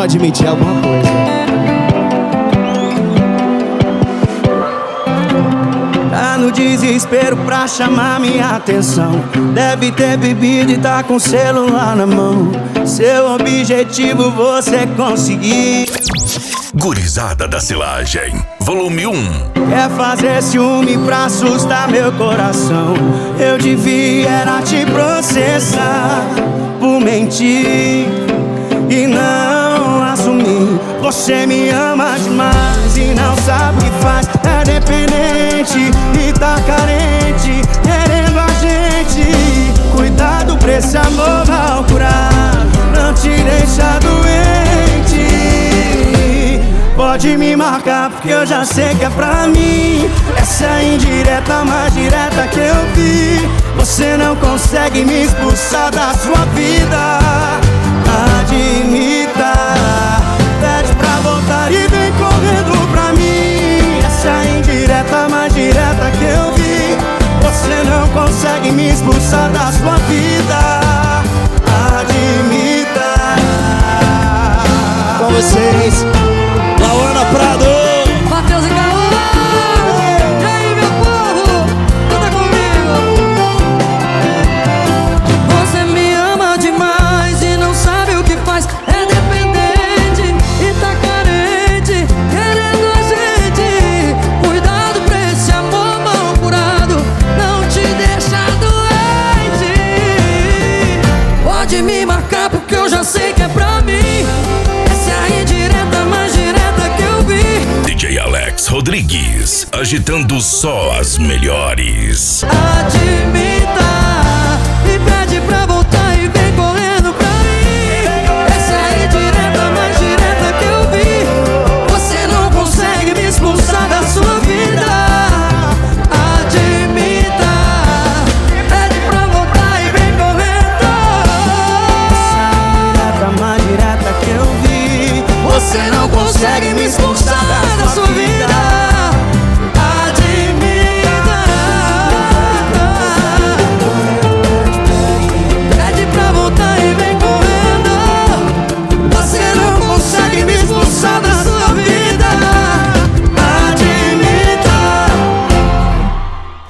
admitir alguma coisa. Tá no desespero pra chamar minha atenção. Deve ter bebido e tá com o celular na mão. Seu objetivo você conseguir. Gurizada da Silagem, volume 1. Quer fazer ciúme pra assustar meu coração. Eu devia era te processar por mentir e não assumir. Você me ama demais e não sabe o que faz. É dependente e tá carente, querendo a gente. Cuidado pra esse amor mal curado não te deixa doente. Pode me marcar porque eu já sei que é pra mim. Essa é a indireta mais direta que eu vi. Você não consegue me expulsar da sua vida. Admita, pede pra voltar e vem correndo pra mim. Essa é a indireta mais direta que eu vi. Você não consegue me expulsar da sua vida. Admita. Com vocês, Lauana Prado, Matheus e Caô. E aí, meu povo, canta comigo. Você me ama demais e não sabe o que faz. É dependente e tá carente, querendo a gente. Cuidado pra esse amor mal curado não te deixa doente. Pode me marcar porque eu já sei que é pra mim. Essa é a indireta mais direta que eu vi. DJ Alex Rodrigues, agitando só as melhores. Admita e pede pra voltar e vem correndo pra mim. Essa é a indireta mais direta que eu vi. Você não consegue me expulsar da sua vida. Admita, pede pra voltar e vem correndo. Essa é a indireta mais direta que eu vi. Você não consegue me expulsar da sua vida.